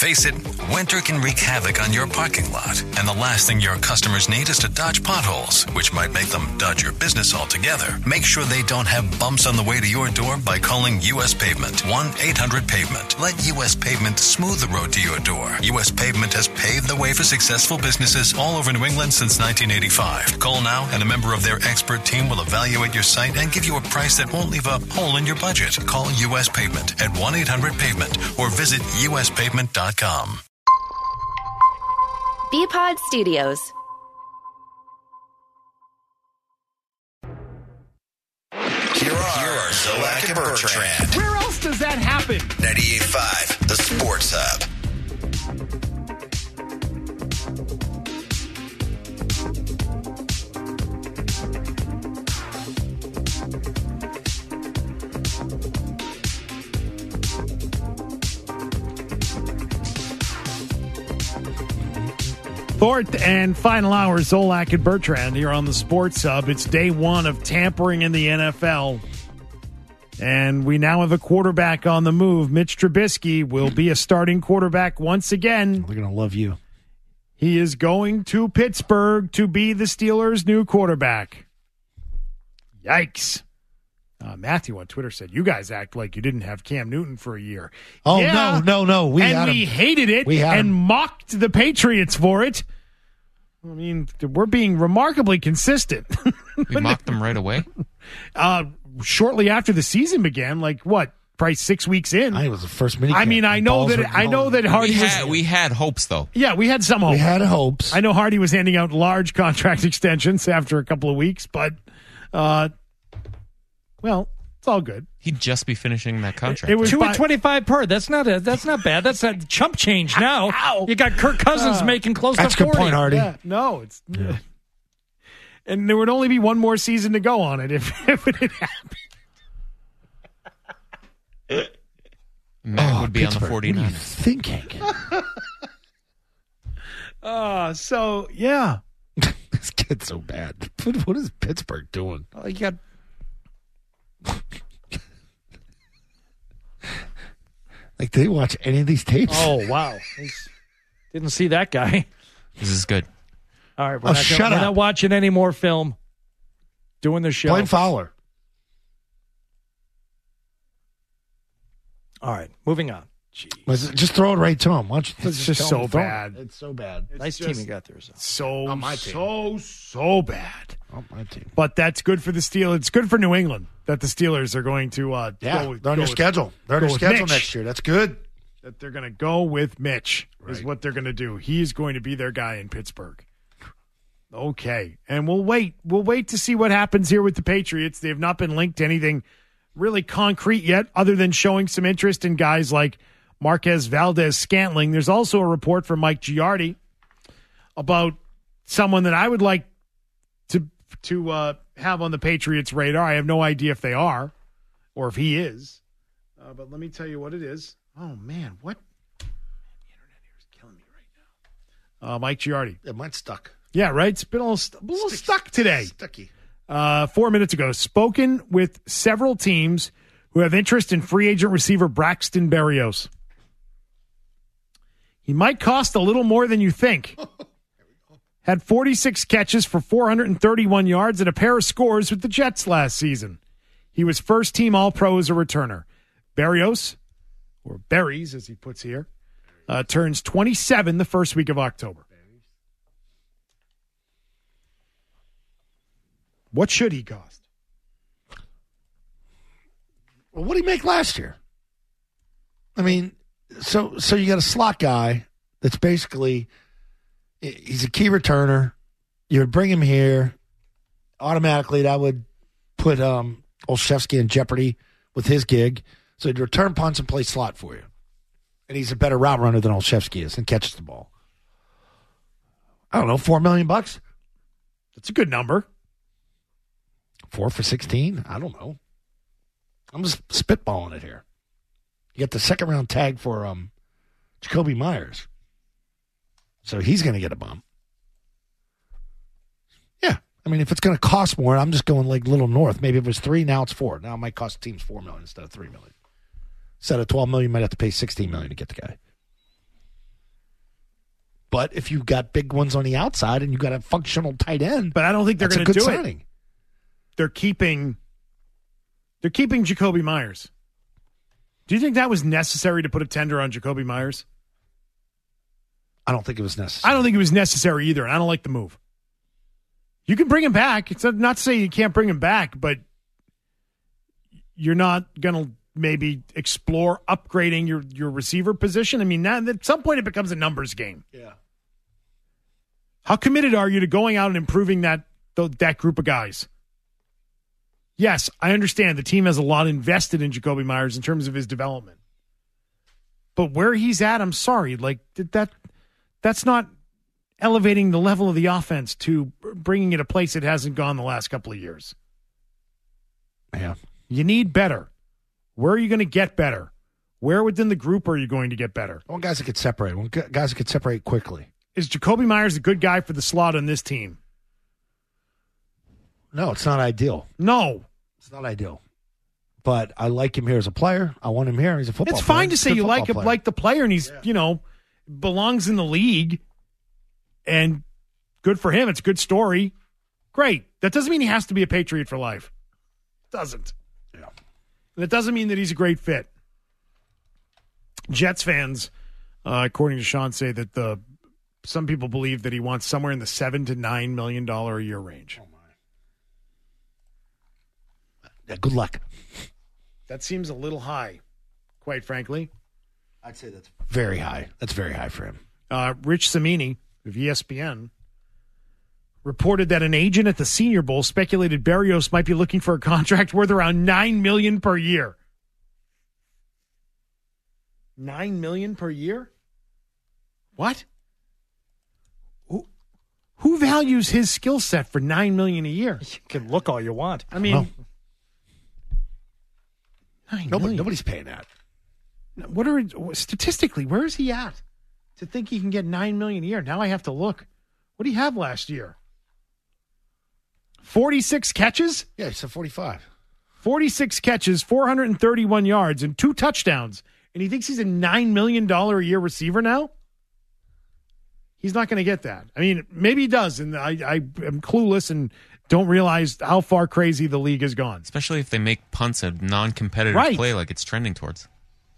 Face it, winter can wreak havoc on your parking lot. And the last thing your customers need is to dodge potholes, which might make them dodge your business altogether. Make sure they don't have bumps on the way to your door by calling U.S. Pavement. 1-800-PAVEMENT. Let U.S. Pavement smooth the road to your door. U.S. Pavement has paved the way for successful businesses all over New England since 1985. Call now and a member of their expert team will evaluate your site and give you a price that won't leave a hole in your budget. Call U.S. Pavement at 1-800-PAVEMENT or visit uspavement.com. Bpod Studios. Here are Zolak and Bertrand. Where else does that happen? 98.5, the Sports Hub. Fourth and final hour, Zolak and Bertrand here on the Sports Hub. It's day one of tampering in the NFL. And we now have a quarterback on the move. Mitch Trubisky will be a starting quarterback once again. They're going to love you. He is going to Pittsburgh to be the Steelers' new quarterback. Yikes. Matthew on Twitter said, you guys act like you didn't have Cam Newton for a year. Oh, yeah, no. We hated it and mocked the Patriots for it. I mean, we're being remarkably consistent. We mocked them right away? Shortly after the season began, probably 6 weeks in. It was the first mini. I mean, I know that Hardy we had hopes, though. Yeah, we had some hope. We had hopes. I know Hardy was handing out large contract extensions after a couple of weeks, but, it's all good. He'd just be finishing that contract. It was 2.25 per. That's not bad. That's a chump change now. Ow. You got Kirk Cousins making close to 40. That's a good point, Hardy. Yeah, no, it's... Yeah. And there would only be one more season to go on it if it had happened. Matt would be Pittsburgh, on the 49ers. What are you thinking? So, yeah. This kid's so bad. What is Pittsburgh doing? You got... Did they watch any of these tapes? Oh, wow. Didn't see that guy. This is good. All right, we're not watching any more film. Doing the show. Blaine Fowler. All right, moving on. Jeez. Just throw it right to him. Why don't you It's just so bad. It's so bad. Nice team you got there. So bad. On my team. But that's good for the Steelers. It's good for New England that the Steelers are going to they're on their schedule. They're on their schedule next year. That's good. That they're going to go with Mitch is Right. what they're going to do. He's going to be their guy in Pittsburgh. Okay. And we'll wait. We'll wait to see what happens here with the Patriots. They have not been linked to anything really concrete yet other than showing some interest in guys like Marquez Valdez-Scantling. There's also a report from Mike Giardi about someone that I would like to have on the Patriots' radar. I have no idea if they are or if he is. But let me tell you what it is. Oh, man. What? The internet here is killing me right now. Mike Giardi. Yeah, mine's stuck. Yeah, right? It's been a little stuck today. Sticky. 4 minutes ago, spoken with several teams who have interest in free agent receiver Braxton Berrios. He might cost a little more than you think. Had 46 catches for 431 yards and a pair of scores with the Jets last season. He was first-team All-Pro as a returner. Berrios, or Berries as he puts here, turns 27 the first week of October. What should he cost? Well, what did he make last year? I mean, so you got a slot guy that's basically he's a key returner. You would bring him here automatically. That would put Olszewski in jeopardy with his gig. So he'd return punts and play slot for you, and he's a better route runner than Olszewski is and catches the ball. I don't know, $4 million. That's a good number. 4 for 16? I don't know. I'm just spitballing it here. You get the second round tag for Jacoby Myers. So he's going to get a bump. Yeah. I mean, if it's going to cost more, I'm just going like Little North. Maybe if it was 3, now it's 4. Now it might cost teams $4 million instead of $3 million. Instead of $12 million, you might have to pay $16 million to get the guy. But if you've got big ones on the outside and you've got a functional tight end, but I don't think they're going to do signing. it. They're keeping Jacoby Myers. Do you think that was necessary to put a tender on Jacoby Myers? I don't think it was necessary. I don't think it was necessary either, and I don't like the move. You can bring him back. It's not to say you can't bring him back, but you're not going to maybe explore upgrading your receiver position. I mean, now, at some point it becomes a numbers game. Yeah. How committed are you to going out and improving that group of guys? Yes, I understand the team has a lot invested in Jacoby Myers in terms of his development. But where he's at, I'm sorry, like that's not elevating the level of the offense to bringing it a place it hasn't gone the last couple of years. Yeah. You need better. Where are you going to get better? Where within the group are you going to get better? I want guys that could separate. I want guys that could separate quickly. Is Jacoby Myers a good guy for the slot on this team? No, it's not ideal. No. It's not ideal. But I like him here as a player. I want him here. He's a football player. It's fine to say you like player. the player, and he's, belongs in the league. And good for him. It's a good story. Great. That doesn't mean he has to be a Patriot for life. It doesn't. Yeah. And it doesn't mean that he's a great fit. Jets fans, according to Sean, say that some people believe that he wants somewhere in the $7 to $9 million a year range. Oh, my. Yeah, good luck. That seems a little high, quite frankly. I'd say that's very high. That's very high for him. Rich Cimini of ESPN reported that an agent at the Senior Bowl speculated Berrios might be looking for a contract worth around $9 million per year. $9 million per year? What? Who values his skill set for $9 million a year? You can look all you want. I mean, nobody's paying that. Statistically, where is he at to think he can get $9 million a year? Now I have to look. What did he have last year? 46 catches? Yeah, he said 45. 46 catches, 431 yards, and 2 touchdowns. And he thinks he's a $9 million a year receiver now? He's not going to get that. I mean, maybe he does, and I am clueless and don't realize how far crazy the league has gone. Especially if they make punts a non-competitive play like it's trending towards.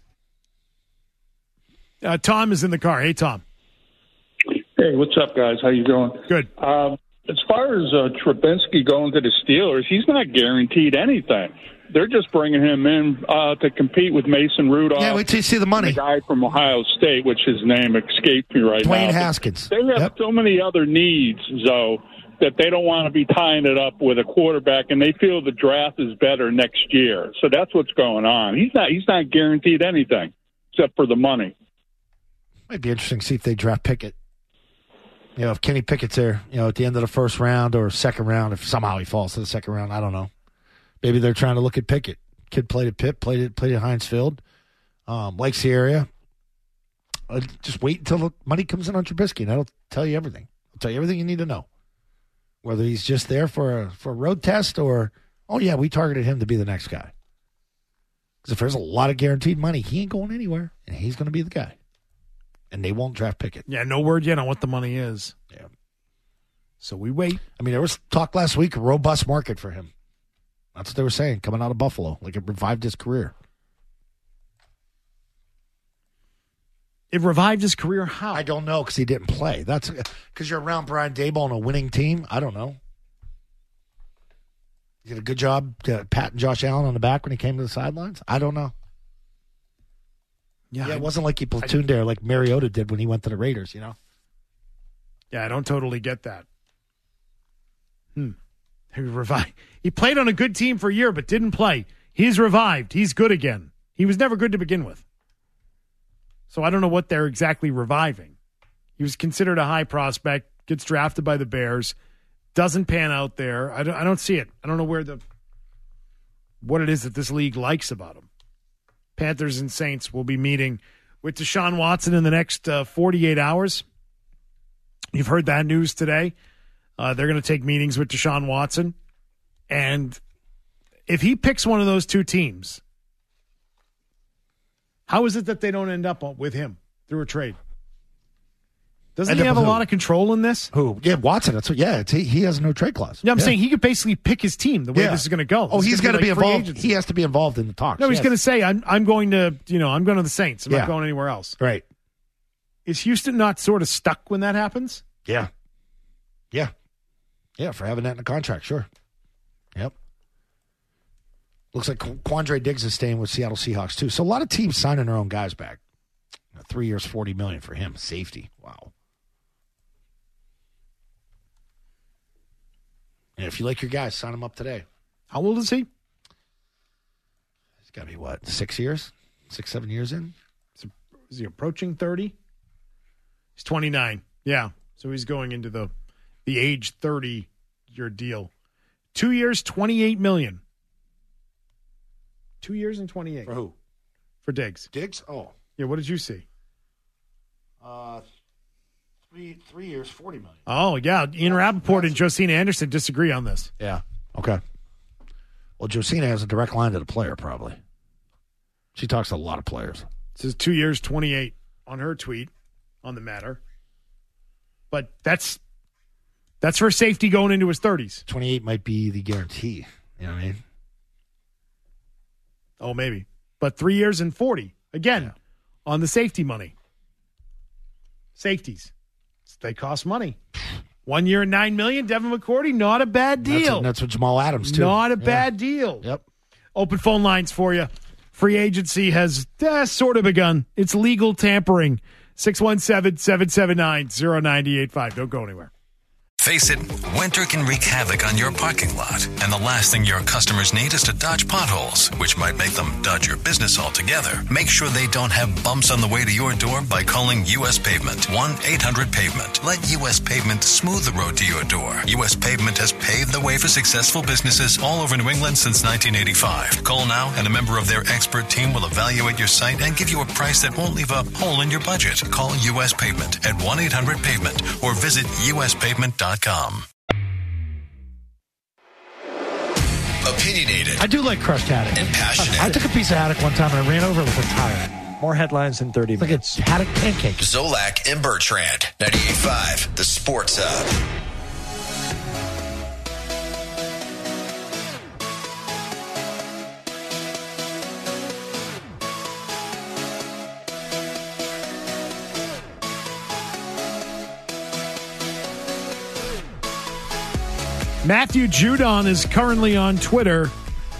Tom is in the car. Hey, Tom. Hey, what's up, guys? How you doing? Good. As far as Trubinsky going to the Steelers, he's not guaranteed anything. They're just bringing him in to compete with Mason Rudolph. Yeah, wait till you see the money. The guy from Ohio State, which his name escaped me right now. Dwayne Haskins. They have so many other needs, though, that they don't want to be tying it up with a quarterback, and they feel the draft is better next year. So that's what's going on. He's not guaranteed anything except for the money. Might be interesting to see if they draft Pickett. If Kenny Pickett's there, at the end of the first round or second round, if somehow he falls to the second round, I don't know. Maybe they're trying to look at Pickett. Kid played at Pitt, played at Heinz Field, likes the area. Just wait until the money comes in on Trubisky, and that'll tell you everything. It'll tell you everything you need to know. Whether he's just there for a road test or, we targeted him to be the next guy. Because if there's a lot of guaranteed money, he ain't going anywhere, and he's going to be the guy. And they won't draft Pickett. Yeah, no word yet on what the money is. Yeah. So we wait. I mean, there was talk last week, a robust market for him. That's what they were saying, coming out of Buffalo. Like, it revived his career. It revived his career how? I don't know, because he didn't play. That's because you're around Brian Daboll on a winning team. I don't know. He did a good job patting Josh Allen on the back when he came to the sidelines. I don't know. Yeah, it wasn't like he platooned there like Mariota did when he went to the Raiders, Yeah, I don't totally get that. He played on a good team for a year but didn't play. He's revived. He's good again. He was never good to begin with. So I don't know what they're exactly reviving. He was considered a high prospect, gets drafted by the Bears, doesn't pan out there. I don't see it. I don't know what it is that this league likes about him. Panthers and Saints will be meeting with Deshaun Watson in the next 48 hours. You've heard that news today. They're going to take meetings with Deshaun Watson. And if he picks one of those two teams, how is it that they don't end up with him through a trade? Doesn't he have a lot of control in this? Who? Yeah, Watson. That's what. Yeah, he has no trade clause. Yeah, I'm saying he could basically pick his team the way this is going to go. Oh, he's going to be involved. He has to be involved in the talks. No, he's going to say, "I'm going to I'm going to the Saints. I'm not going anywhere else." Right. Is Houston not sort of stuck when that happens? Yeah. For having that in the contract, sure. Yep. Looks like Quandre Diggs is staying with Seattle Seahawks too. So a lot of teams signing their own guys back. 3 years, $40 million for him. Safety. Wow. And if you like your guys, sign him up today. How old is he? He's got to be, 6 years? 6, 7 years in? Is he approaching 30? He's 29. Yeah. So he's going into the age 30-year deal. 2 years, $28 million. 2 years and 28. For who? For Diggs. Diggs? Oh. Yeah, what did you see? 3 years, $40 million. Oh, yeah. Ian Rappaport and Josina Anderson disagree on this. Yeah. Okay. Well, Josina has a direct line to the player, probably. She talks to a lot of players. It says 2 years, 28 on her tweet on the matter. But that's for safety going into his 30s. 28 might be the guarantee. You know what I mean? Oh, maybe. But 3 years and 40. Again, on the safety money. Safeties. They cost money. 1 year and $9 million. Devin McCourty, not a bad deal. That's what Jamal Adams, too. Not a bad deal. Yep. Open phone lines for you. Free agency has sort of begun. It's legal tampering. 617-779-0985. Don't go anywhere. Face it, winter can wreak havoc on your parking lot, and the last thing your customers need is to dodge potholes, which might make them dodge your business altogether. Make sure they don't have bumps on the way to your door by calling U.S. Pavement. 1-800-PAVEMENT. Let U.S. Pavement smooth the road to your door. U.S. Pavement has paved the way for successful businesses all over New England since 1985. Call now, and a member of their expert team will evaluate your site and give you a price that won't leave a hole in your budget. Call U.S. Pavement at 1-800-PAVEMENT or visit uspavement.com. Opinionated. I do like crushed haddock. And passionate. I took a piece of haddock one time and I ran over it with a tire. More headlines in 30 minutes. Like a haddock pancake. Zolak and Bertrand. 98.5, the Sports Hub. Matthew Judon is currently on Twitter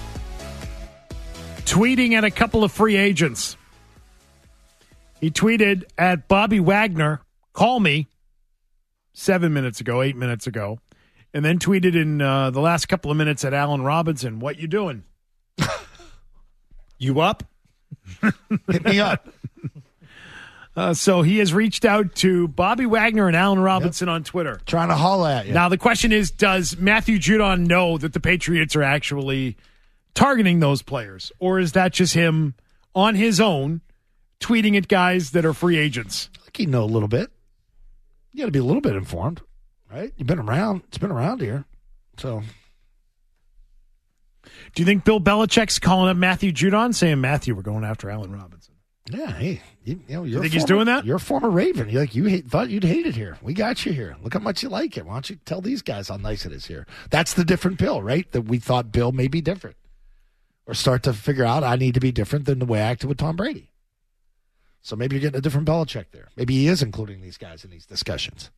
tweeting at a couple of free agents. He tweeted at Bobby Wagner, call me, 8 minutes ago, and then tweeted in the last couple of minutes at Allen Robinson, what you doing? You up? Hit me up. So he has reached out to Bobby Wagner and Allen Robinson on Twitter. Trying to holler at you. Now, the question is, does Matthew Judon know that the Patriots are actually targeting those players? Or is that just him on his own tweeting at guys that are free agents? I think you know a little bit. You got to be a little bit informed, right? You've been around. It's been around here. So, do you think Bill Belichick's calling up Matthew Judon saying, Matthew, we're going after Allen Robinson? Yeah, hey, you think he's doing that? You're a former Raven. Thought you'd hate it here. We got you here. Look how much you like it. Why don't you tell these guys how nice it is here? That's the different Bill, right? That we thought Bill may be different. Or start to figure out I need to be different than the way I acted with Tom Brady. So maybe you're getting a different Belichick there. Maybe he is including these guys in these discussions.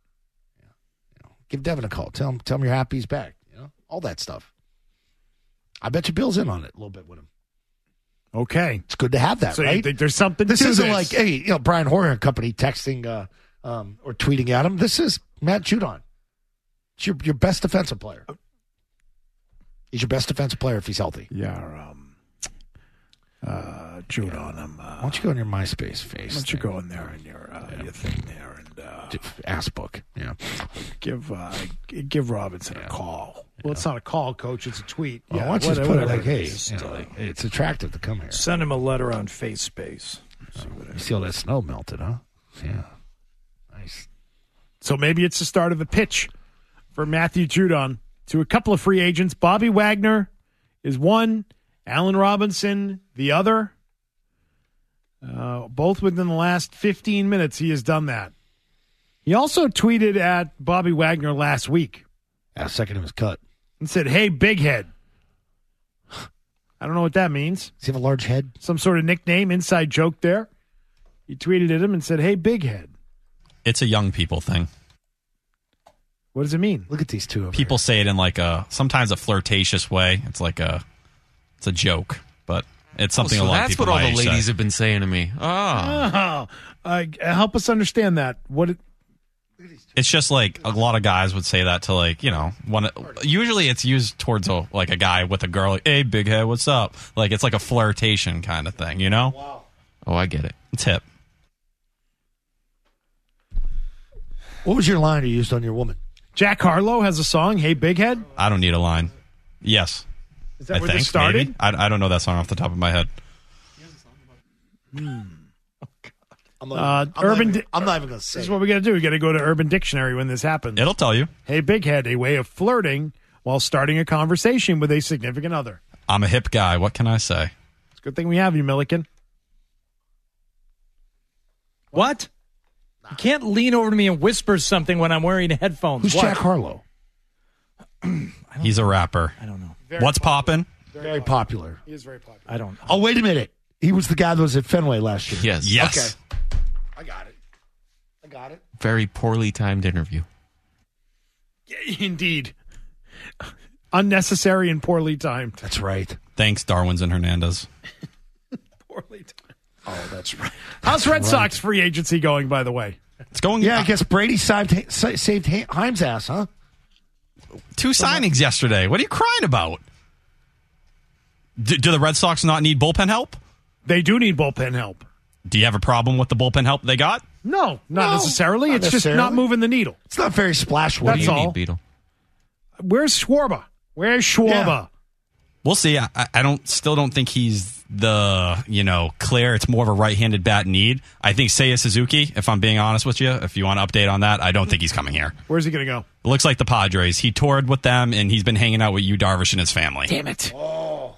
Give Devin a call. Tell him you're happy he's back. All that stuff. I bet you Bill's in on it a little bit with him. Okay. It's good to have that, so right? You think there's something this to isn't this. like, hey, Brian Hoyer and company texting or tweeting at him. This is Matt Judon. It's your best defensive player. He's your best defensive player if he's healthy. Yeah, Judon. Why don't you go in your MySpace face? Why don't you go in there and your thing there and ass book? Yeah. Give Robinson a call. Well, it's not a call, Coach. It's a tweet. Well, why don't you just put it like, hey, it's attractive to come here. Send him a letter on FaceSpace. You see all that snow melted, huh? Yeah. Nice. So maybe it's the start of a pitch for Matthew Judon to a couple of free agents. Bobby Wagner is one. Allen Robinson, the other. Both within the last 15 minutes, he has done that. He also tweeted at Bobby Wagner last week. Yeah, second of his cut. And said, "Hey, big head." I don't know what that means. Does he have a large head? Some sort of nickname, inside joke there. He tweeted at him and said, "Hey, big head." It's a young people thing. What does it mean? Look at these two. People say it in like sometimes a flirtatious way. It's like it's a joke, but it's something a lot of people. That's what all the say. ladies have been saying to me. Help us understand that. It's just like a lot of guys would say that to usually it's used towards a guy with a girl. Like, "Hey, big head, what's up?" Like it's like a flirtation kind of thing, you know? Wow. Oh, I get it. It's hip. What was your line you used on your woman? Jack Harlow has a song, "Hey, big head." I don't need a line. Yes. Is that where this started? Maybe? I don't know that song off the top of my head. I'm not even going to say. This is what we got to do. We got to go to Urban Dictionary when this happens. It'll tell you. Hey, big head, a way of flirting while starting a conversation with a significant other. I'm a hip guy. What can I say? It's a good thing we have you, Milliken. What? You can't lean over to me and whisper something when I'm wearing headphones. Who's Jack Harlow? He's a rapper. I don't know. What's poppin'? Very popular. He is very popular. I don't know. Oh, wait a minute. He was the guy that was at Fenway last year. Yes. Okay. I got it. Very poorly timed interview. Yeah, indeed. Unnecessary and poorly timed. That's right. Thanks, Darwin's and Hernandez. Poorly timed. Oh, that's right. How's Red Sox free agency going, by the way? It's going. Yeah, I guess Brady saved Heim's ass, huh? 2 signings yesterday. What are you crying about? Do the Red Sox not need bullpen help? They do need bullpen help. Do you have a problem with the bullpen help they got? No, not necessarily. It's just not moving the needle. It's not very splash. What That's do you all. need, Beetle? Where's Schwarber? Yeah. We'll see. I still don't think he's the, clear. It's more of a right-handed bat need. I think Seiya Suzuki, if I'm being honest with you, if you want to update on that, I don't think he's coming here. Where's he going to go? It looks like the Padres. He toured with them, and he's been hanging out with Yu Darvish and his family. Damn it. Oh.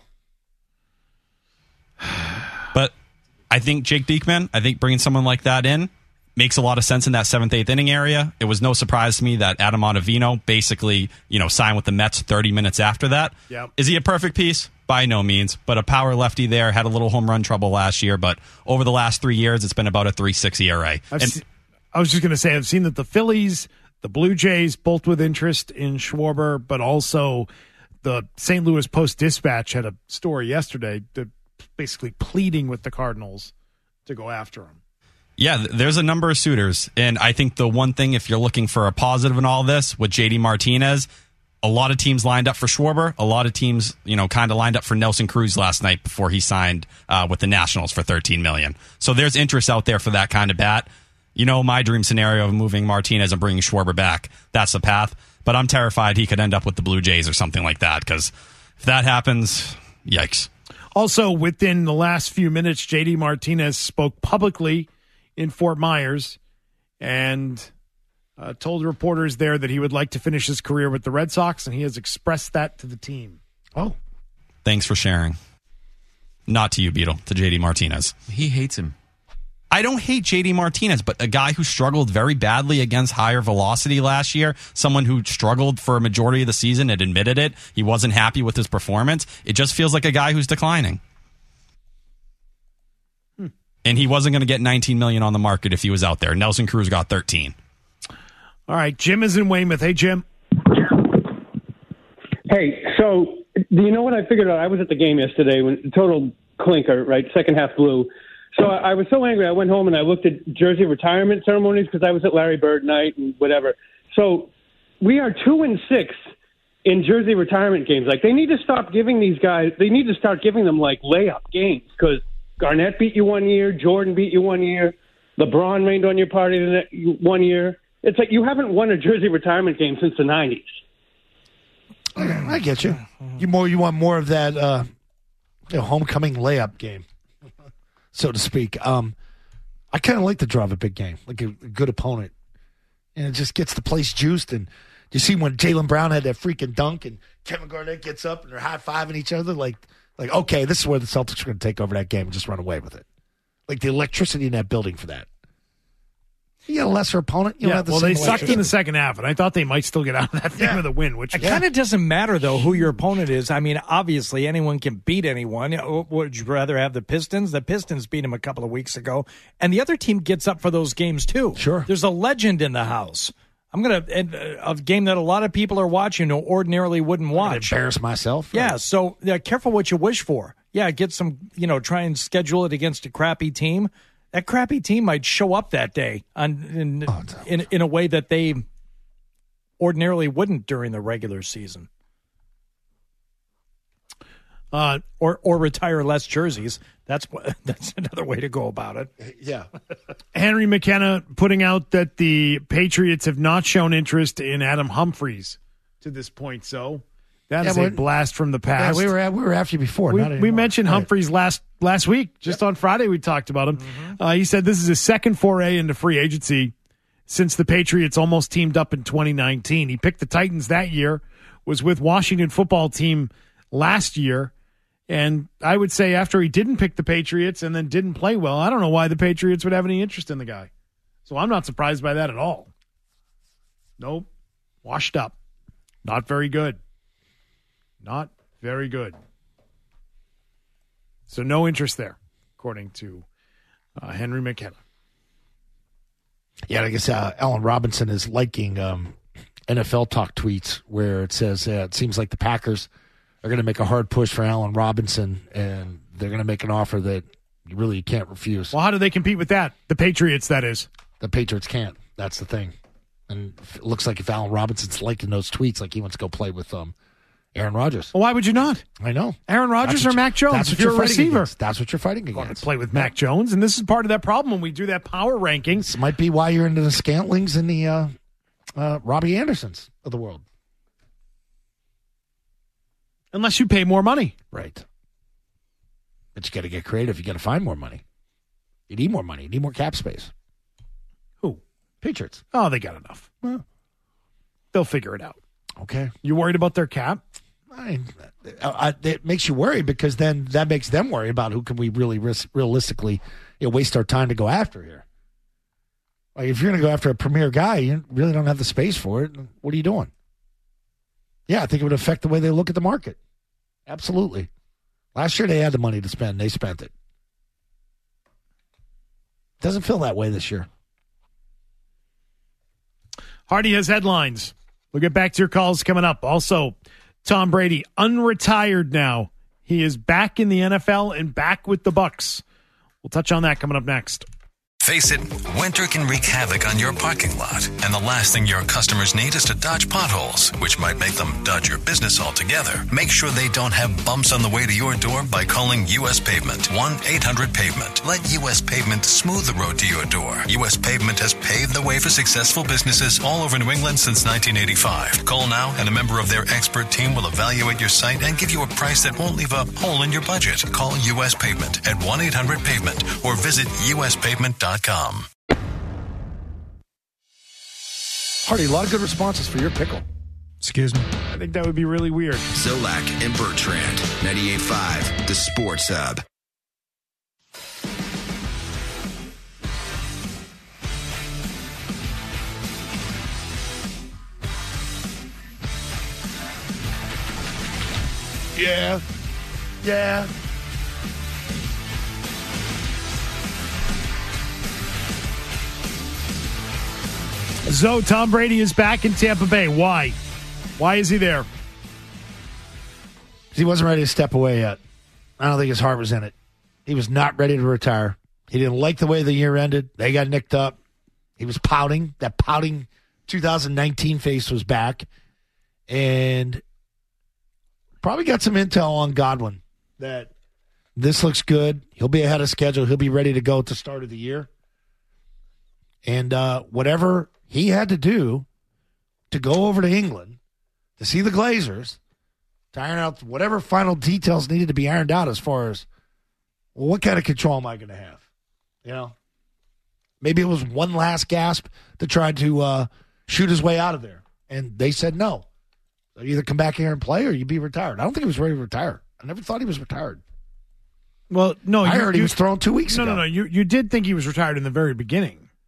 But I think Jake Diekman, bringing someone like that in makes a lot of sense in that 7th, 8th inning area. It was no surprise to me that Adam Ottavino basically, signed with the Mets 30 minutes after that. Yep. Is he a perfect piece? By no means, but a power lefty there. Had a little home run trouble last year, but over the last 3 years, it's been about a 3.6 ERA. I was just going to say, I've seen that the Phillies, the Blue Jays, both with interest in Schwarber, but also the St. Louis Post-Dispatch had a story yesterday basically pleading with the Cardinals to go after him. Yeah, there's a number of suitors, and I think the one thing, if you're looking for a positive in all this, with JD Martinez, a lot of teams lined up for Schwarber. A lot of teams, kind of lined up for Nelson Cruz last night before he signed with the Nationals for $13 million. So there's interest out there for that kind of bat. My dream scenario of moving Martinez and bringing Schwarber back, that's the path. But I'm terrified he could end up with the Blue Jays or something like that, because if that happens, yikes. Also, within the last few minutes, JD Martinez spoke publicly in Fort Myers and told reporters there that he would like to finish his career with the Red Sox, and he has expressed that to the team. Oh. Thanks for sharing. Not to you, Beetle, to JD Martinez. He hates him. I don't hate JD Martinez, but a guy who struggled very badly against higher velocity last year, someone who struggled for a majority of the season and admitted it, he wasn't happy with his performance. It just feels like a guy who's declining. And he wasn't going to get $19 million on the market if he was out there. Nelson Cruz got 13. All right, Jim is in Weymouth. Hey, Jim. Hey, so do you know what I figured out? I was at the game yesterday when total clinker, right? Second half blue. So I was so angry. I went home and I looked at jersey retirement ceremonies because I was at Larry Bird night and whatever. So we are 2-6 in jersey retirement games. Like, they need to stop giving these guys. They need to start giving them like layup games, because Garnett beat you 1 year, Jordan beat you 1 year, LeBron rained on your party 1 year. It's like you haven't won a jersey retirement game since the 90s. I get you. You want more of that homecoming layup game, so to speak. I kind of like the draw of a big game, like a good opponent, and it just gets the place juiced. And you see when Jaylen Brown had that freaking dunk, and Kevin Garnett gets up and they're high fiving each other, like okay, this is where the Celtics are going to take over that game and just run away with it. Like the electricity in that building for that. You get a lesser opponent. You don't have the they same sucked in the electricity. second half, and I thought they might still get out of that thing with a win. Which it kind of doesn't matter, though, who your opponent is. I mean, obviously, anyone can beat anyone. Would you rather have the Pistons? The Pistons beat them a couple of weeks ago, and the other team gets up for those games, too. Sure. There's a legend in the house. I'm going to, a game that a lot of people are watching who ordinarily wouldn't watch. Embarrass myself. Yeah, so careful what you wish for. Yeah, get some, try and schedule it against a crappy team. That crappy team might show up that day in a way that they ordinarily wouldn't during the regular season. Or retire less jerseys. That's another way to go about it. Yeah. Henry McKenna putting out that the Patriots have not shown interest in Adam Humphries to this point. So that is a blast from the past. Yeah, we were after you before. We mentioned Humphries last week. Just on Friday, we talked about him. He said this is his second foray into free agency since the Patriots almost teamed up in 2019. He picked the Titans that year, was with Washington football team last year. And I would say after he didn't pick the Patriots and then didn't play well, I don't know why the Patriots would have any interest in the guy. So I'm not surprised by that at all. Nope. Washed up. Not very good. Not very good. So no interest there, according to Henry McKenna. Yeah, I guess Allen Robinson is liking NFL Talk tweets where it says it seems like the Packers are going to make a hard push for Allen Robinson, and they're going to make an offer that you really can't refuse. Well, how do they compete with that? The Patriots, that is. The Patriots can't. That's the thing. And it looks like if Allen Robinson's liking those tweets, like he wants to go play with Aaron Rodgers. Well, why would you not? I know. Aaron Rodgers or Mac Jones? That's what if you're a receiver. Against. That's what you're fighting against. Want to play with Mac Jones, and this is part of that problem when we do that power ranking. This might be why you're into the Scantlings and the Robbie Andersons of the world. Unless you pay more money. Right. But you got to get creative. You got to find more money. You need more money. You need more cap space. Who? Patriots. Oh, they got enough. Well, they'll figure it out. Okay. You worried about their cap? It makes you worry because then that makes them worry about who can we really realistically waste our time to go after here. Like if you're going to go after a premier guy, you really don't have the space for it. What are you doing? Yeah, I think it would affect the way they look at the market. Absolutely. Last year they had the money to spend. They spent it. Doesn't feel that way this year. Hardy has headlines. We'll get back to your calls coming up. Also, Tom Brady, unretired now. He is back in the NFL and back with the Bucs. We'll touch on that coming up next. Face it, winter can wreak havoc on your parking lot. And the last thing your customers need is to dodge potholes, which might make them dodge your business altogether. Make sure they don't have bumps on the way to your door by calling U.S. Pavement. 1-800-PAVEMENT. Let U.S. Pavement smooth the road to your door. U.S. Pavement has paved the way for successful businesses all over New England since 1985. Call now and a member of their expert team will evaluate your site and give you a price that won't leave a hole in your budget. Call U.S. Pavement at 1-800-PAVEMENT or visit uspavement.com. Hardy, a lot of good responses for your pickle. Excuse me. I think that would be really weird. Zolak and Bertrand, 98.5, the Sports Hub. Yeah. Yeah. So Tom Brady is back in Tampa Bay. Why? Why is he there? He wasn't ready to step away yet. I don't think his heart was in it. He was not ready to retire. He didn't like the way the year ended. They got nicked up. He was pouting. That pouting 2019 face was back. And probably got some intel on Godwin that this looks good. He'll be ahead of schedule. He'll be ready to go at the start of the year. And whatever he had to do to go over to England to see the Glazers, to iron out whatever final details needed to be ironed out as far as, well, what kind of control am I going to have? You know, maybe it was one last gasp to try to shoot his way out of there. And they said no. So you either come back here and play or you be retired. I don't think he was ready to retire. I never thought he was retired. Well, no. I heard he was thrown 2 weeks ago. No. You did think he was retired in the very beginning.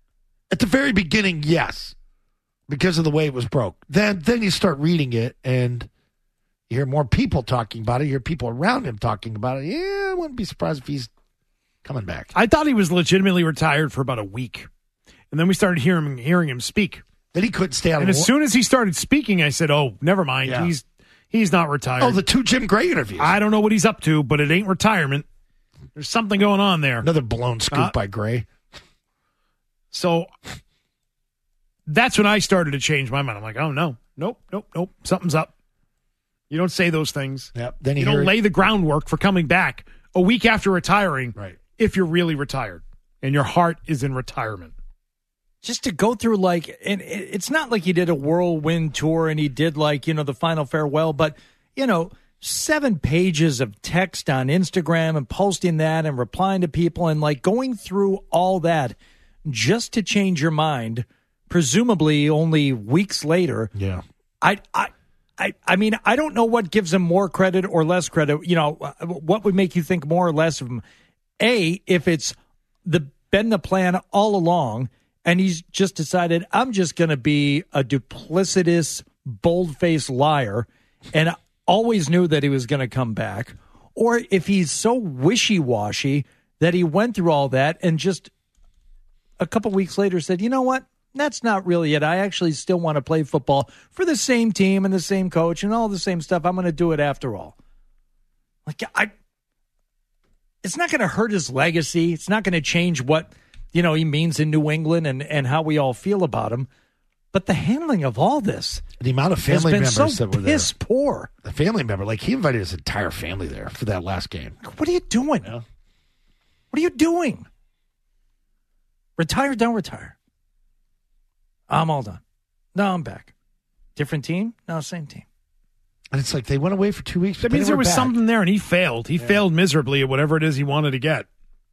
At the very beginning, yes, because of the way it was broke. Then you start reading it, and you hear more people talking about it. You hear people around him talking about it. Yeah, I wouldn't be surprised if he's coming back. I thought he was legitimately retired for about a week. And then we started hearing him speak. Then he couldn't stay out And as soon as he started speaking, I said, oh, never mind. Yeah. He's not retired. Oh, the 2 Jim Gray interviews. I don't know what he's up to, but it ain't retirement. There's something going on there. Another blown scoop by Gray. So that's when I started to change my mind. I'm like, oh, no. Nope. Something's up. You don't say those things. Yep. Then you don't lay the groundwork for coming back a week after retiring, right? If you're really retired and your heart is in retirement. Just to go through, like, and it's not like he did a whirlwind tour and he did, like, the final farewell, but, 7 pages of text on Instagram and posting that and replying to people and, like, going through all that just to change your mind, presumably only weeks later. Yeah. I mean, I don't know what gives him more credit or less credit. What would make you think more or less of him? A, if it's been the plan all along, and he's just decided, I'm just going to be a duplicitous, bold-faced liar, and always knew that he was going to come back. Or if he's so wishy-washy that he went through all that and just a couple weeks later said, you know what? That's not really it. I actually still want to play football for the same team and the same coach and all the same stuff. I'm going to do it after all. It's not going to hurt his legacy. It's not going to change what, he means in New England and how we all feel about him. But the handling of all this, the amount of family members that were there, piss poor. The family member, he invited his entire family there for that last game. What are you doing? Yeah. What are you doing? Retire, don't retire. I'm all done. No, I'm back. Different team? No, same team. And it's like they went away for 2 weeks. That means there was something there, and he failed. He failed miserably at whatever it is he wanted to get.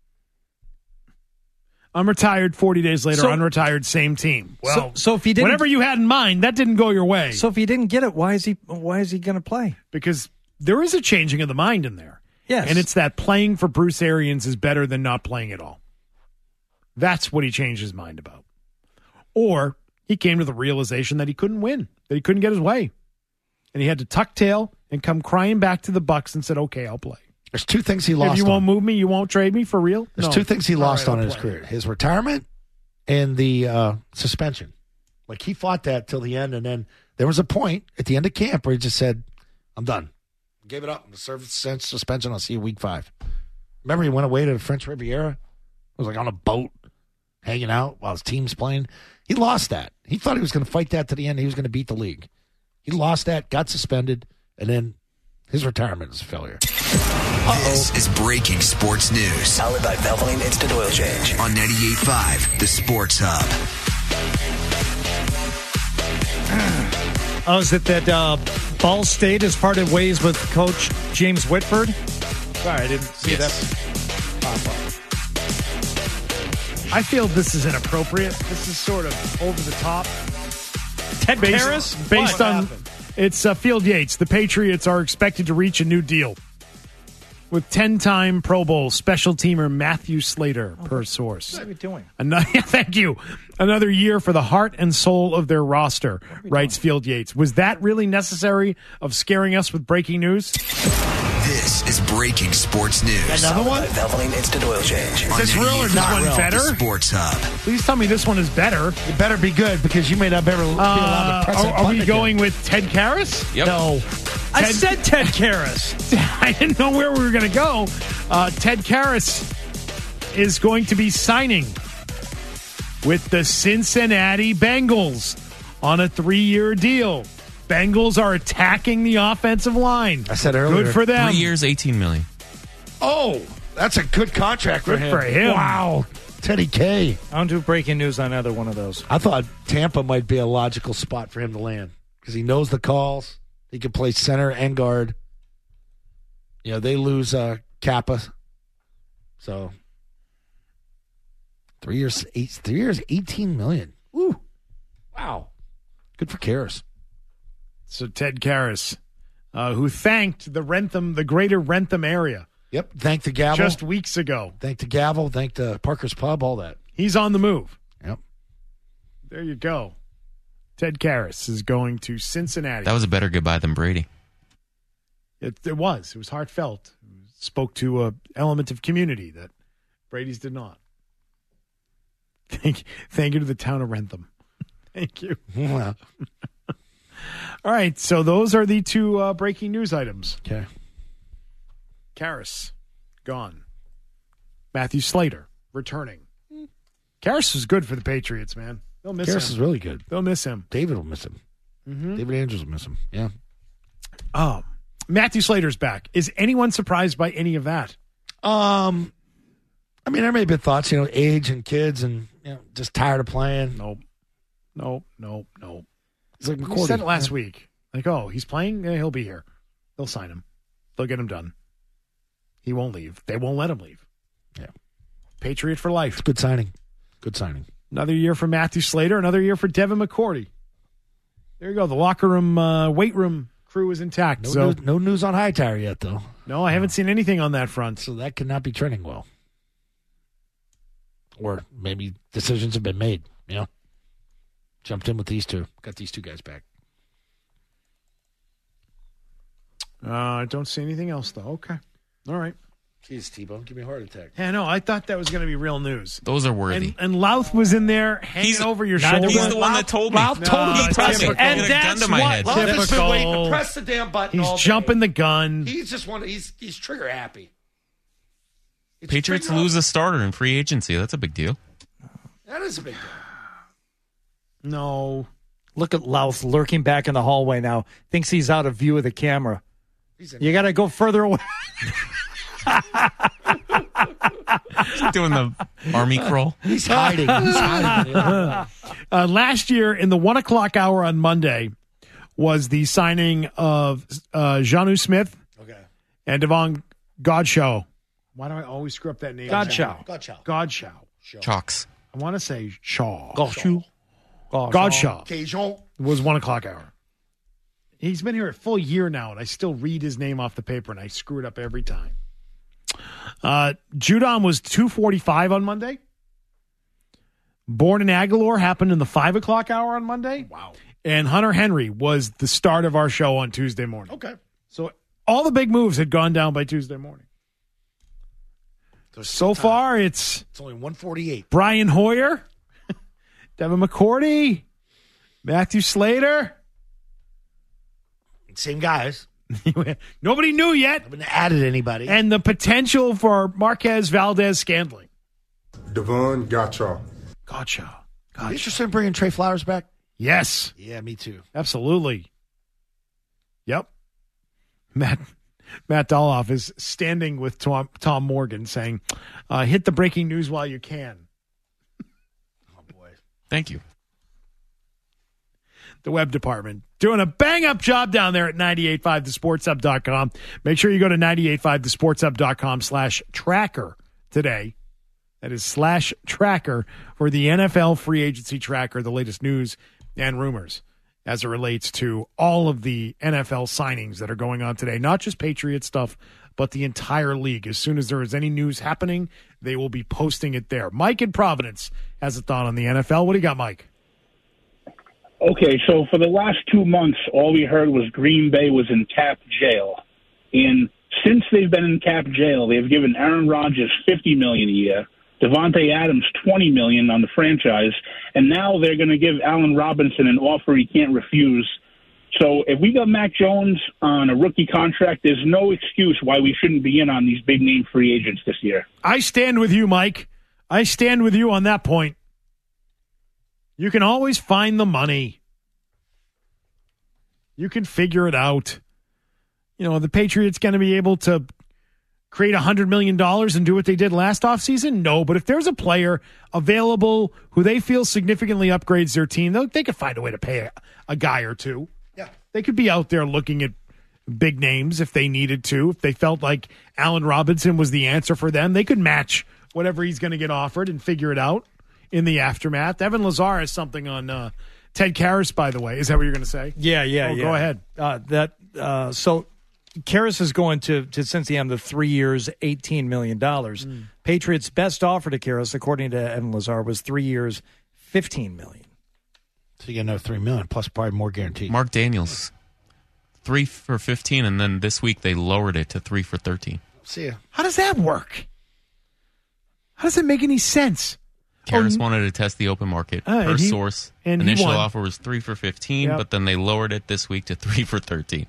I'm retired 40 days later, unretired, same team. Well, so if he didn't, whatever you had in mind, that didn't go your way. So if he didn't get it, why is he going to play? Because there is a changing of the mind in there. Yes. And it's that playing for Bruce Arians is better than not playing at all. That's what he changed his mind about. Or he came to the realization that he couldn't win, that he couldn't get his way. And he had to tuck tail and come crying back to the Bucs and said, okay, I'll play. There's 2 things he lost on. If you won't move me, you won't trade me for real? There's 2 things he lost on in his career. His retirement and the suspension. He fought that till the end, and then there was a point at the end of camp where he just said, I'm done. Gave it up. I'm going to serve the suspension. I'll see you week 5. Remember he went away to the French Riviera? It was on a boat, hanging out while his team's playing. He lost that. He thought he was going to fight that to the end. He was going to beat the league. He lost that, got suspended, and then his retirement was a failure. This is breaking sports news. Powered by Valvoline Instant Oil Change. On 98.5, the Sports Hub. Oh, is it that Ball State has parted ways with Coach James Whitford? Sorry, I didn't see that pop up. I feel this is inappropriate. This is sort of over the top. Ted Karras? Based on it's Field Yates. The Patriots are expected to reach a new deal with 10-time Pro Bowl special teamer Matthew Slater, per source. What are we doing? Thank you. Another year for the heart and soul of their roster, writes Field Yates. Was that really necessary of scaring us with breaking news? This is breaking sports news. Another one? Valvoline Instant Oil Change. Is this real or not real? Better? The Sports Hub. Please tell me this one is better. It better be good because you may not ever be allowed to press it. Are we going with Ted Karras? Yep. No. I said Ted Karras. I didn't know where we were going to go. Ted Karras is going to be signing with the Cincinnati Bengals on a 3-year deal. Bengals are attacking the offensive line. I said earlier. Good for them. 3 years, $18 million. Oh, that's a good contract for Good him. for him. Wow. Teddy K. I don't do breaking news on either one of those. I thought Tampa might be a logical spot for him to land because he knows the calls. He can play center and guard. They lose Kappa. So 3 years, 18 million. Woo. Wow. Good for Karras. So Ted Karras, who thanked the greater Rentham area. Yep. Thank the gavel. Just weeks ago. Thank the gavel. Thank the Parker's Pub. All that. He's on the move. Yep. There you go. Ted Karras is going to Cincinnati. That was a better goodbye than Brady. It was. It was heartfelt. It spoke to an element of community that Brady's did not. Thank you to the town of Rentham. Thank you. Wow. All right, so those are the two breaking news items. Okay. Karras, gone. Matthew Slater, returning. Karras was good for the Patriots, man. They'll miss him. Karras is really good. They'll miss him. David will miss him. Mm-hmm. David Andrews will miss him. Yeah. Matthew Slater's back. Is anyone surprised by any of that? I mean, there may have been thoughts, age and kids and, just tired of playing. Nope. It's like McCourty. We said it last week. Like, he's playing? Yeah, he'll be here. They'll sign him. They'll get him done. He won't leave. They won't let him leave. Yeah. Patriot for life. It's a good signing. Good signing. Another year for Matthew Slater. Another year for Devin McCourty. There you go. The locker room, weight room crew is intact. No news on Hightower yet, though. No, I haven't seen anything on that front. So that could not be trending well. Or maybe decisions have been made. Jumped in with these two. Got these two guys back. I don't see anything else, though. Okay. All right. Jeez, T-Bone, give me a heart attack. Yeah, no, I thought that was going to be real news. Those are worthy. And Louth was in there hanging over your shoulder. He's the one that told me. Louth told him to press it. And that's what Louth has been waiting to typical. press the damn button He's all day. jumping the gun. He's just he's trigger happy. Patriots lose a starter in free agency. That's a big deal. That is a big deal. No. Look at Louth lurking back in the hallway now. Thinks he's out of view of the camera. You got to go further away. He's doing the army crawl. He's hiding. Last year, in the 1 o'clock hour on Monday, was the signing of Jonnu Smith and Devon Godshaw. Why do I always screw up that name? Godshaw. Chalks. I want to say Shaw. Godshaw. Cajun. Was 1 o'clock hour. He's been here a full year now, and I still read his name off the paper, and I screw it up every time. Judon was 2:45 on Monday. Born in Aguilar happened in the 5 o'clock hour on Monday. Wow. And Hunter Henry was the start of our show on Tuesday morning. Okay. So all the big moves had gone down by Tuesday morning. So far, it's only 1:48. Brian Hoyer, Devin McCourty, Matthew Slater. Same guys. Nobody knew yet. Haven't added anybody. And the potential for Marquez Valdez-Scantling. Devon Godshaw. You interested in bringing Trey Flowers back? Yes. Yeah, me too. Absolutely. Yep. Matt Doloff is standing with Tom Morgan saying, hit the breaking news while you can. Oh, boy. Thank you. The web department doing a bang-up job down there at 985thesportshub.com. Make sure you go to 985thesportshub.com/tracker today. That is /tracker for the NFL free agency tracker, the latest news and rumors as it relates to all of the NFL signings that are going on today. Not just Patriot stuff, but the entire league. As soon as there is any news happening, they will be posting it there. Mike in Providence has a thought on the NFL. What do you got, Mike? Okay, so for the last 2 months, all we heard was Green Bay was in cap jail. And since they've been in cap jail, they've given Aaron Rodgers $50 million a year, Devontae Adams $20 million on the franchise, and now they're going to give Allen Robinson an offer he can't refuse. So if we got Mac Jones on a rookie contract, there's no excuse why we shouldn't be in on these big-name free agents this year. I stand with you, Mike. I stand with you on that point. You can always find the money. You can figure it out. You know, the Patriots going to be able to create $100 million and do what they did last offseason? No, but if there's a player available who they feel significantly upgrades their team, they could find a way to pay a guy or two. Yeah. They could be out there looking at big names if they needed to. If they felt like Allen Robinson was the answer for them, they could match whatever he's going to get offered and figure it out in the aftermath. Evan Lazar has something on Ted Karras, by the way. Is that what you're going to say? Yeah. Go ahead. So Karras is going to Cincinnati the 3 years, $18 million. Patriots' best offer to Karras, according to Evan Lazar, was 3 years, $15 million. So you get another $3 million plus probably more guaranteed. Mark Daniels, 3 for 15, and then this week they lowered it to 3 for 13. See ya. How does that work? How does it make any sense? Karras wanted to test the open market. First source. Initial offer was 3 for 15, but then they lowered it this week to 3 for 13.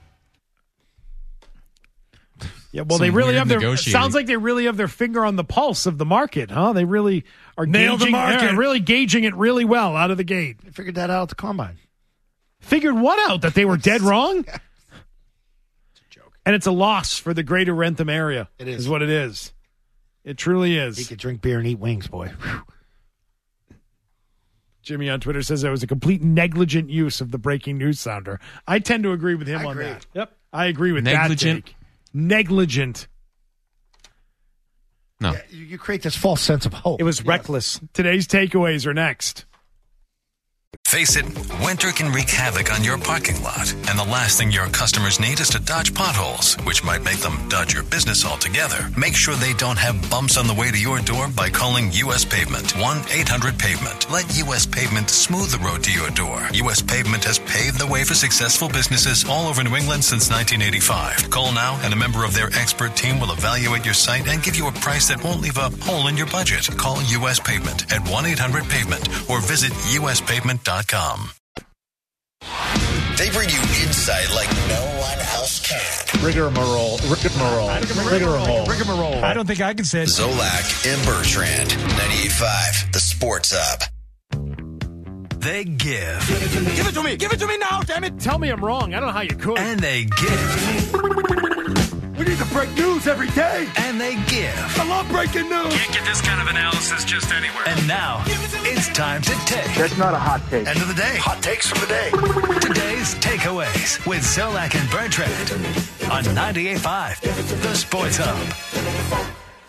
Yeah, well, they really have their. Sounds like they really have their finger on the pulse of the market, huh? They really are Nailed the market. They're really gauging it really well out of the gate. They figured that out at the combine. Figured what out? That they were dead wrong? It's a joke. And it's a loss for the greater Rentham area. It is what it is. It truly is. He could drink beer and eat wings, boy. Whew. Jimmy on Twitter says it was a complete negligent use of the breaking news sounder. I tend to agree with him on that. Yep. I agree with Negligent? that take. Negligent. No. Yeah, you create this false sense of hope. It was reckless. Today's takeaways are next. Face it, winter can wreak havoc on your parking lot, and the last thing your customers need is to dodge potholes, which might make them dodge your business altogether. Make sure they don't have bumps on the way to your door by calling U.S. Pavement, 1-800-PAVEMENT. Let U.S. Pavement smooth the road to your door. U.S. Pavement has paved the way for successful businesses all over New England since 1985. Call now, and a member of their expert team will evaluate your site and give you a price that won't leave a hole in your budget. Call U.S. Pavement at 1-800-PAVEMENT or visit uspavement.com. They bring you insight like no one else can. Rigmarole. I don't think I can say it. Zolak and Bertrand, 98.5, The Sports Hub. They give. Give it to me. Give it to me now, damn it. Tell me I'm wrong. I don't know how you could. And they give. We need to break news every day. And they give. I love breaking news. Can't get this kind of analysis just anywhere. And now, it's time to take. That's not a hot take. End of the day. Hot takes from the day. Today's takeaways with Zolak and Bertrand on 98.5, The Sports Hub.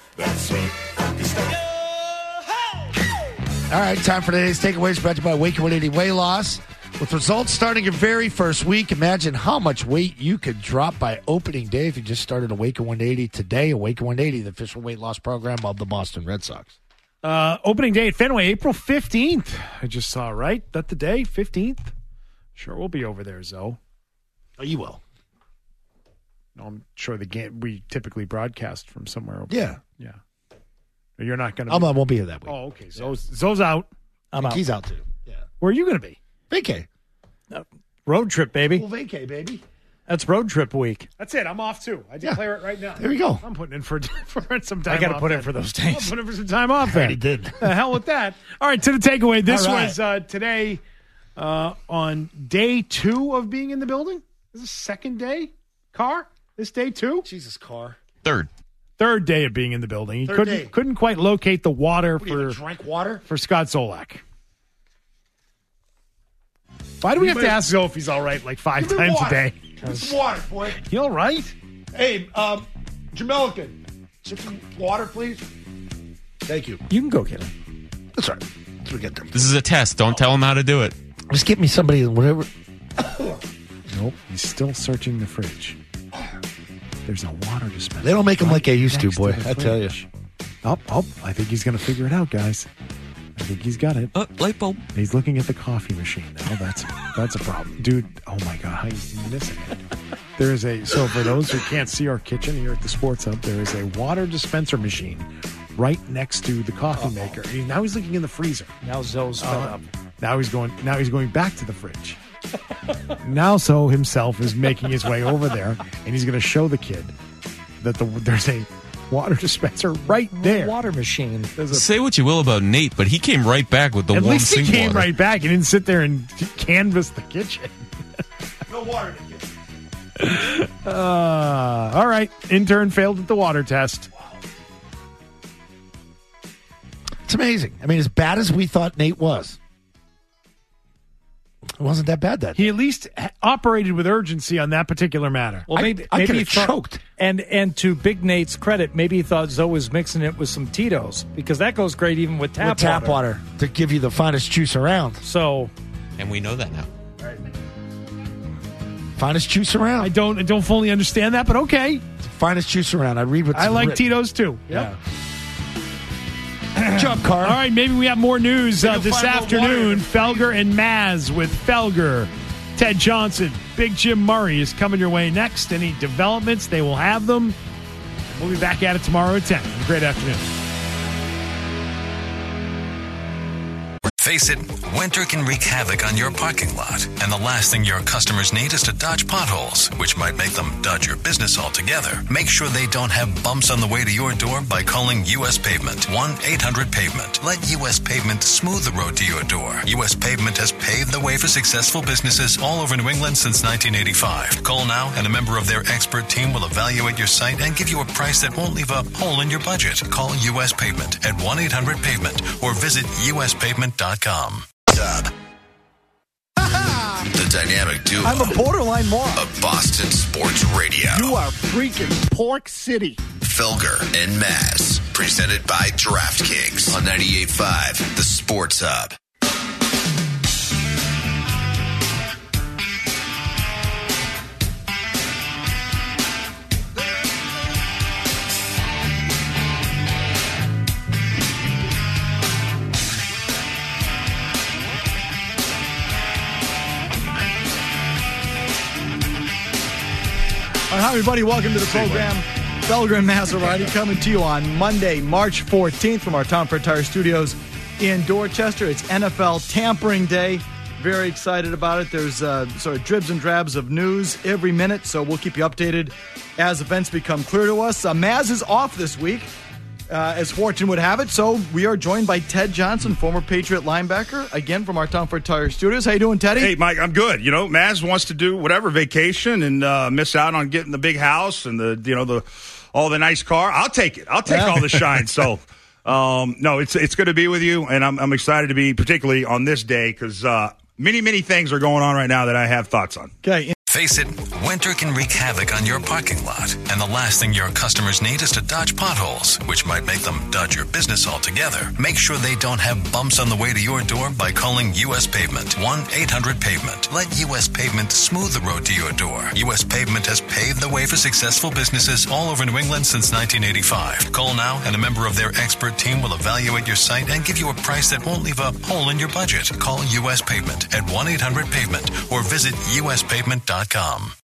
All right, time for today's takeaways brought to you by Waker 180 Weight Loss. With results starting your very first week, imagine how much weight you could drop by opening day if you just started Awaken 180 today. Awaken 180, the official weight loss program of the Boston Red Sox. Opening day at Fenway, April 15th. I just saw, right? That the day, 15th? Sure, we'll be over there, Zoe. Oh, you will. No, I'm sure the game, we typically broadcast from somewhere over Yeah. there. Yeah. You're not going to I won't be here that week. Oh, okay. Zoe's out. I'm out. He's out, too. Yeah. Where are you going to be? Vacay. Road trip, baby. Well, vacay, baby. That's road trip week. That's it. I'm off, too. I declare it right now. There we go. I'm putting in for some time off. I got to put in for those days. I'm putting in for some time off. I already did. The hell with that. All right, to the takeaway. This All right. was today on day 2 of being in the building. Is this second day? Carr? This day 2? Jesus, Carr. Third day of being in the building. He Third day. couldn't quite locate the water What, do you drink water? for Scott Zolak. Why do we have to ask Zoe if he's all right like 5 times a day? Give me some water, boy. You all right? Hey, Jamelican, some water, please. Thank you. You can go get him. That's all right. Let's get them. This is a test. Don't tell him how to do it. Just get me somebody, whatever. Nope. He's still searching the fridge. There's a water dispenser. They don't make them like they used to, next boy. the I tell you. fridge. Oh, I think he's going to figure it out, guys. I think he's got it. Light bulb. He's looking at the coffee machine now. That's a problem. Dude, oh my God, how you missing it? There is so for those who can't see our kitchen here at the Sports Hub, there is a water dispenser machine right next to the coffee maker. Now he's looking in the freezer. Now Zoe's fed up. Now he's going back to the fridge. Now Zoe himself is making his way over there, and he's going to show the kid that there's a water dispenser right there. Water machine. Say what you will about Nate, but he came right back with the At warm least he sink came water. right back. He didn't sit there and canvass the kitchen. No water in the kitchen. All right. Intern failed at the water test. It's amazing. I mean, as bad as we thought Nate was, it wasn't that bad that day. He at least operated with urgency on that particular matter. Well, I maybe could he have thought- choked. And to Big Nate's credit, maybe he thought Zoe was mixing it with some Tito's because that goes great even with tap water to give you the finest juice around. So, And we know that now. Finest juice around. I don't fully understand that, but okay. Finest juice around. I read what's I like written. Tito's too. Yeah. Good job, Carr. All right, maybe we have more news this afternoon. Felger and Maz with Felger. Ted Johnson, Big Jim Murray is coming your way next. Any developments, they will have them. We'll be back at it tomorrow at 10. Have a great afternoon. Face it, winter can wreak havoc on your parking lot, and the last thing your customers need is to dodge potholes, which might make them dodge your business altogether. Make sure they don't have bumps on the way to your door by calling U.S. Pavement, 1-800-PAVEMENT. Let U.S. Pavement smooth the road to your door. U.S. Pavement has paved the way for successful businesses all over New England since 1985. Call now, and a member of their expert team will evaluate your site and give you a price that won't leave a hole in your budget. Call U.S. Pavement at 1-800-PAVEMENT or visit uspavement.com. The dynamic duo. I'm a borderline moron. Of Boston Sports Radio. You are freaking Pork City. Felger and Maz. Presented by DraftKings on 98.5, The Sports Hub. Hi, everybody. Welcome to the program. Felger and Maserati coming to you on Monday, March 14th from our Tom Ford Tire Studios in Dorchester. It's NFL Tampering Day. Very excited about it. There's sort of dribs and drabs of news every minute, so we'll keep you updated as events become clear to us. Maz is off this week, as fortune would have it, so we are joined by Ted Johnson, former Patriot linebacker, again from our Tom Ford Tire Studios. How you doing, Teddy? Hey, Mike, I'm good. You know, Maz wants to do whatever, vacation, and miss out on getting the big house and all the nice car. I'll take it. I'll take all the shine. So, no, it's good to be with you, and I'm excited to be particularly on this day because many things are going on right now that I have thoughts on. Okay. Face it, winter can wreak havoc on your parking lot, and the last thing your customers need is to dodge potholes, which might make them dodge your business altogether. Make sure they don't have bumps on the way to your door by calling U.S. Pavement, 1-800-PAVEMENT. Let U.S. Pavement smooth the road to your door. U.S. Pavement has paved the way for successful businesses all over New England since 1985. Call now, and a member of their expert team will evaluate your site and give you a price that won't leave a hole in your budget. Call U.S. Pavement at 1-800-PAVEMENT or visit uspavement.com.